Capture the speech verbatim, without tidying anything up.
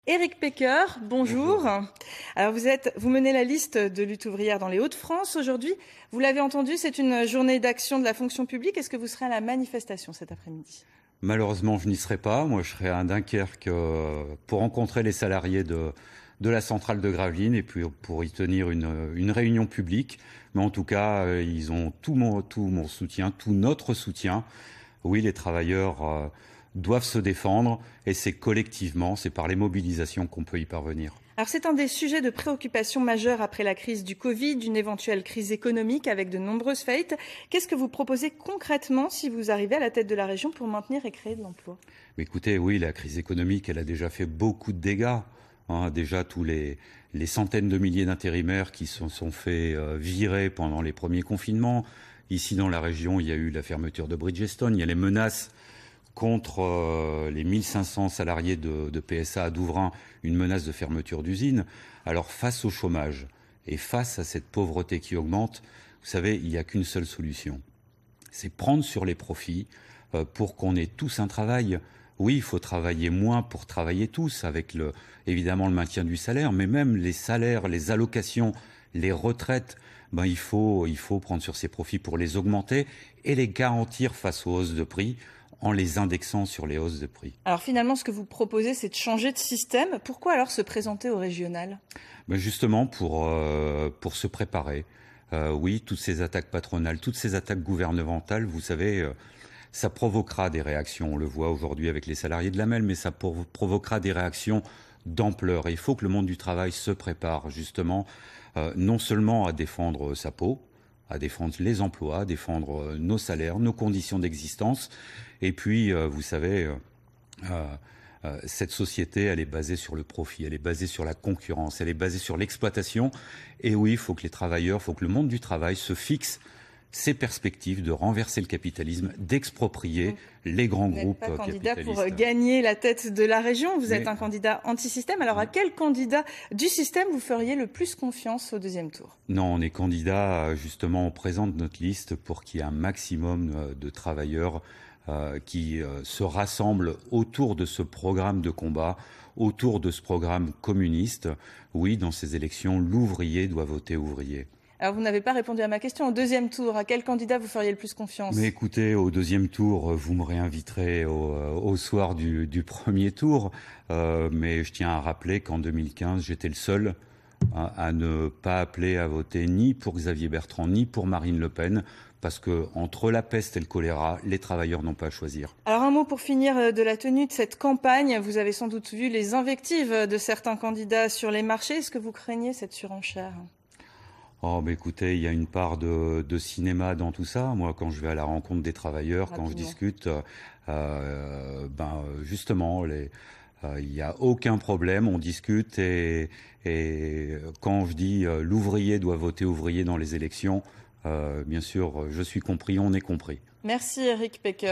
Éric Pecker, bonjour. Bonjour. Alors vous êtes, vous menez la liste de lutte ouvrière dans les Hauts-de-France aujourd'hui. Vous l'avez entendu, c'est une journée d'action de la fonction publique. Est-ce que vous serez à la manifestation cet après-midi? Malheureusement, je n'y serai pas. Moi, je serai à Dunkerque euh, pour rencontrer les salariés de, de la centrale de Gravelines et puis pour y tenir une, une réunion publique. Mais en tout cas, euh, ils ont tout mon, tout mon soutien, tout notre soutien. Oui, les travailleurs euh, doivent se défendre et c'est collectivement, c'est par les mobilisations qu'on peut y parvenir. Alors c'est un des sujets de préoccupation majeure après la crise du Covid, une éventuelle crise économique avec de nombreuses faillites. Qu'est-ce que vous proposez concrètement si vous arrivez à la tête de la région pour maintenir et créer de l'emploi? Écoutez, oui, la crise économique, elle a déjà fait beaucoup de dégâts. Hein, déjà, tous les, les centaines de milliers d'intérimaires qui se sont fait euh, virer pendant les premiers confinements. Ici, dans la région, il y a eu la fermeture de Bridgestone, il y a les menaces contre euh, les mille cinq cents salariés de, de P S A à Douvrin, une menace de fermeture d'usine. Alors, face au chômage et face à cette pauvreté qui augmente, vous savez, il n'y a qu'une seule solution. C'est prendre sur les profits euh, pour qu'on ait tous un travail. Oui, il faut travailler moins pour travailler tous, avec le, évidemment le maintien du salaire, mais même les salaires, les allocations, les retraites, ben, il faut, il faut prendre sur ces profits pour les augmenter et les garantir face aux hausses de prix en les indexant sur les hausses de prix. Alors finalement, ce que vous proposez, c'est de changer de système. Pourquoi alors se présenter au régional? Ben justement pour, euh, pour se préparer. Euh, oui, toutes ces attaques patronales, toutes ces attaques gouvernementales, vous savez, euh, ça provoquera des réactions. On le voit aujourd'hui avec les salariés de la M E L, mais ça provoquera des réactions d'ampleur. Et il faut que le monde du travail se prépare justement euh, non seulement à défendre sa peau, à défendre les emplois, à défendre euh, nos salaires, nos conditions d'existence. Et puis, euh, vous savez, euh, euh, euh, cette société, elle est basée sur le profit, elle est basée sur la concurrence, elle est basée sur l'exploitation. Et oui, il faut que les travailleurs, il faut que le monde du travail se fixe ces perspectives de renverser le capitalisme, d'exproprier les grands Vous n'êtes groupes pas capitalistes. candidat pour gagner la tête de la région, vous êtes Mais... un candidat anti-système. Alors à quel candidat du système vous feriez le plus confiance au deuxième tour? Non, on est candidat, justement, on présente notre liste pour qu'il y ait un maximum de travailleurs euh, qui euh, se rassemblent autour de ce programme de combat, autour de ce programme communiste. Oui, dans ces élections, l'ouvrier doit voter ouvrier. Alors vous n'avez pas répondu à ma question. Au deuxième tour, à quel candidat vous feriez le plus confiance? Mais écoutez, au deuxième tour, vous me réinviterez au, au soir du, du premier tour. Euh, mais je tiens à rappeler qu'en deux mille quinze, j'étais le seul à, à ne pas appeler à voter ni pour Xavier Bertrand, ni pour Marine Le Pen, parce que entre la peste et le choléra, les travailleurs n'ont pas à choisir. Alors un mot pour finir de la tenue de cette campagne. Vous avez sans doute vu les invectives de certains candidats sur les marchés. Est-ce que vous craignez cette surenchère? Oh, bah écoutez, il y a une part de, de cinéma dans tout ça. Moi, quand je vais à la rencontre des travailleurs, Rapidement. quand je discute, euh, ben justement, les, euh, il n'y a aucun problème. On discute et, et quand je dis euh, l'ouvrier doit voter ouvrier dans les élections, euh, bien sûr, je suis compris, on est compris. Merci Éric Pecker.